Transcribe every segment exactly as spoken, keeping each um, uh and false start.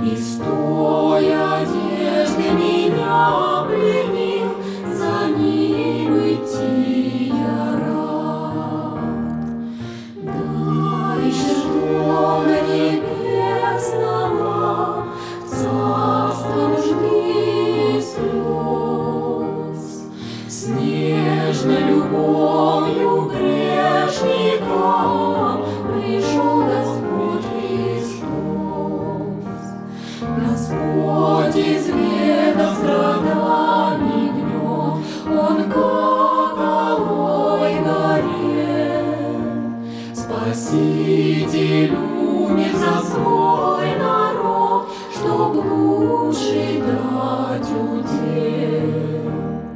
И с той одежды меня пленил, за ним идти я рад. Да ищешь Бога небесного, в царство нужды и слез, с нежной любовью грешникам пришел Господь Христос. Господь, изведав страданий гнет, Он как алой горел. Спаситель умер за свой народ, чтоб лучший дать удел.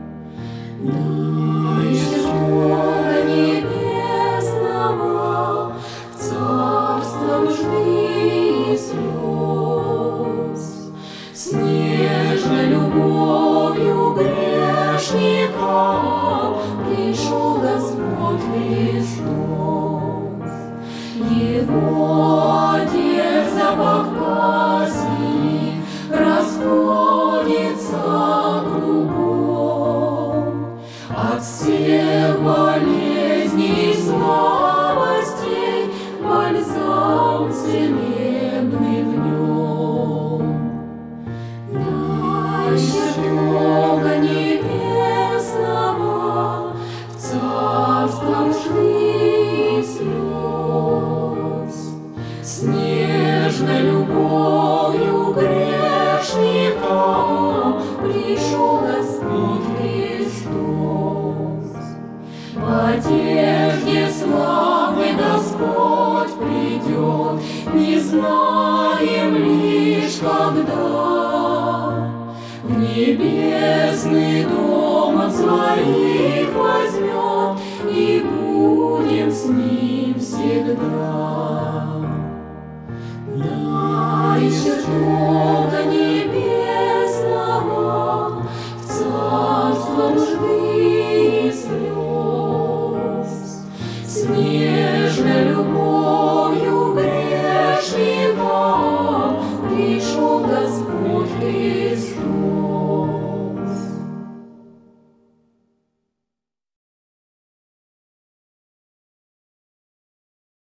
Да ищешь Бога небесного, в царство нужды и слез, с нежной любовью грешникам пришел Господь Христос. Его одежд запах пасти расходится кругом, от всех болезней и слабостей бальзам целебный в нем. Да ищешь Бога небесного, в царство нужды и слез, с нежной любовью грешникам пришел Господь Христос. В одежде славы Господь придет, не знаем лишь когда. В небесный дом от своих возьмет, и будем с Ним всегда.